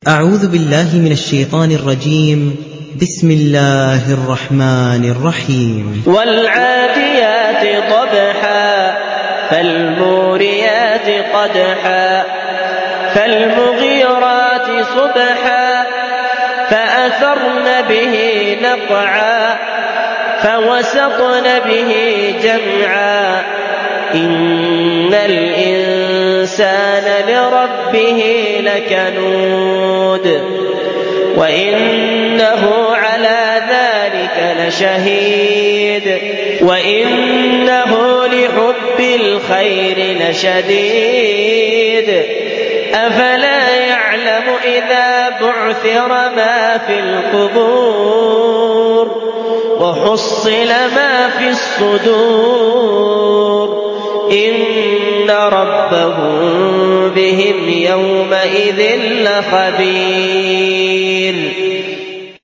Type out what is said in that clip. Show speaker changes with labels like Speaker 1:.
Speaker 1: أعوذ بالله من الشيطان الرجيم. بسم الله الرحمن الرحيم.
Speaker 2: والعاديات ضبحا فالموريات قدحا فالمغيرات صبحا فأثرن به نقعا فوسطن به جمعا إن الإنسان لربه لكنود وإنه على ذلك لشهيد وإنه لحب الخير لشديد أفلا يعلم إذا بعثر ما في القبور وحصل ما في الصدور إن ربهم بهم يومئذ لخبير.